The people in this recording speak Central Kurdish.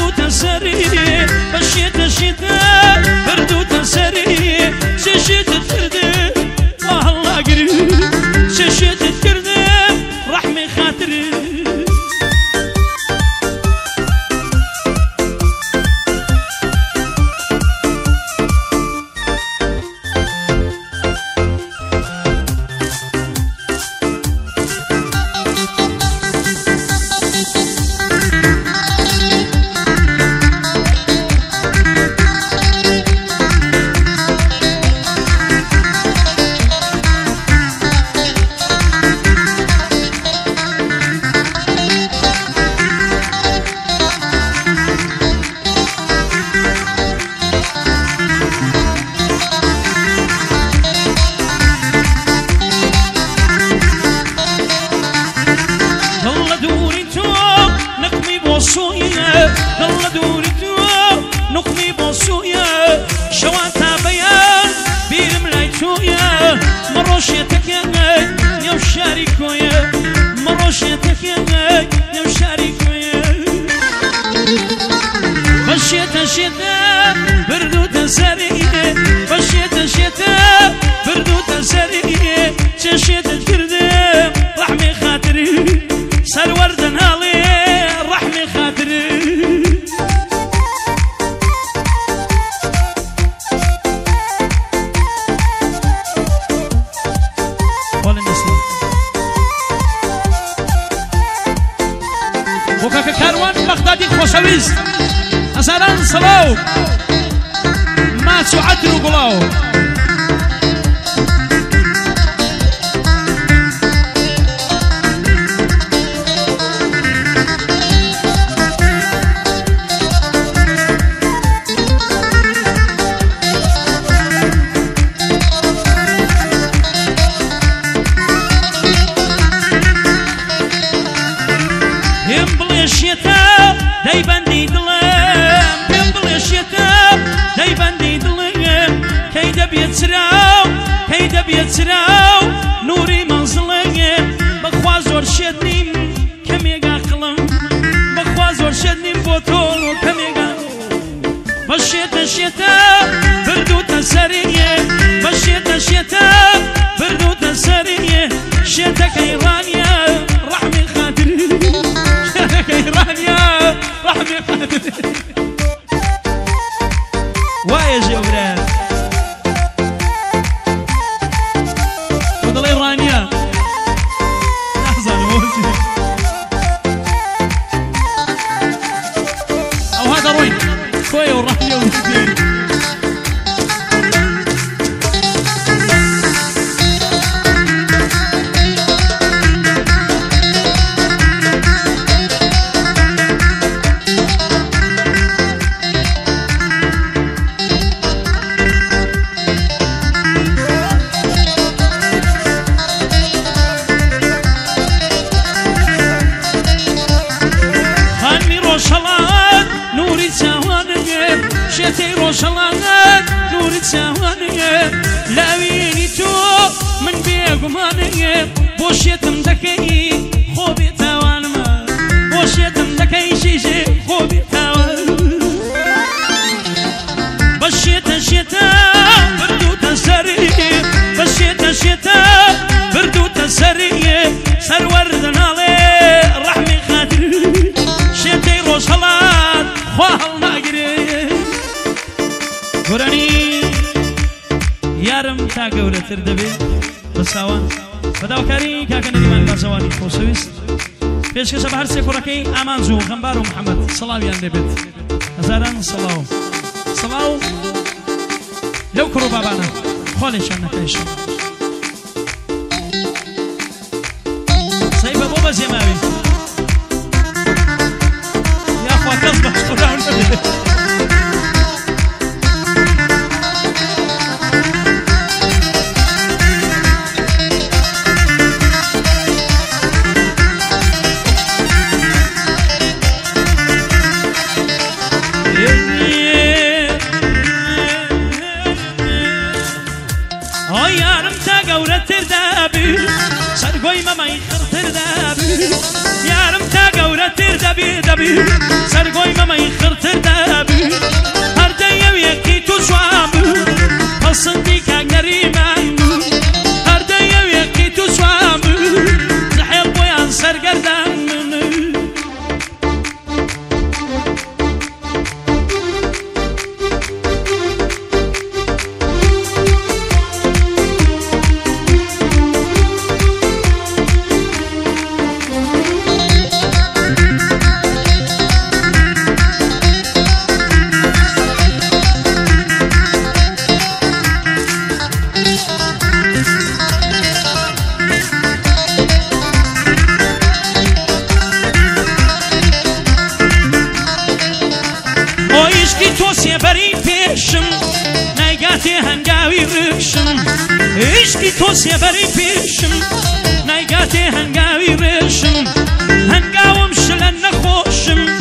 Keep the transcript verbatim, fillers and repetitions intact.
بردو تسري بشيت شتا بردو تسري ششيت تردي والله قريب ششيت تردي رحمي خاطري ضل دوري تو نقمي بوسويا شوانتا بيان بيرم لايتويا مروشيتك يا وشاريكويا مروشيتك يا وشاريكويا بشيتا شيتا بردو تسري بشيتا شيتا بردو تسري شيتا تردي رحمي خاطري سر وردن هالي رحمي خاطري وكاك كاروان بغدادي خوشويست أسران صلاو ما تعتروا قلاو داي بندي ظلم ينبل الشتاء داي بندي ظلم كيدا بيتسراو كيدا بيتسراو نوري منظلم بخواز ورشدني كم يقا قلم بخواز ورشدني بوتول كم يقا بشيت الشتاء بردو تسريه بشيت الشتاء بردو تسريه شتك ايرانيا رحمي خاطري شتك ايرانيا رحمي خاطري وايا جبران فضل ايرانيا لحظة الموسيقى او هذا روين كويا والرحمية والمسيري شتي روشلانات نوري تساوانية لاويني تو من بيقمانية بوشيتم دكي خوبي تاوانما بوشيتم دكي شيشي خوبي تاوان بشيتا شيتا بردو تسري بشيتا شيتا بردو تسري سر وردن علي رحمي خاطري شتي روشلات خواه ناقري قراني يارم تا قولة تردبي بساوان بداوكاري كاكا نديمان بازواني خوصويست بيش كسب هرسي كوراكي امانزو غنبارو محمد صلاوي النبت هزاران صلاو صلاو لو كرو بابانا خولي شانا كايشو سايبا بوبا زيماوي يا اخوة تصبح شكراو النبت سرقوي ما ما يخرتر دابي يارم تا قورة تر دابي دابي سرقوي ما ما يخرتر سێبەری پێشم نایگاتێ هەنگاوی ڕێشم عشقی تۆ سێبەری پێشم نایگاتێ هەنگاوی ڕێشم هەنگاوم شلە نەخۆشم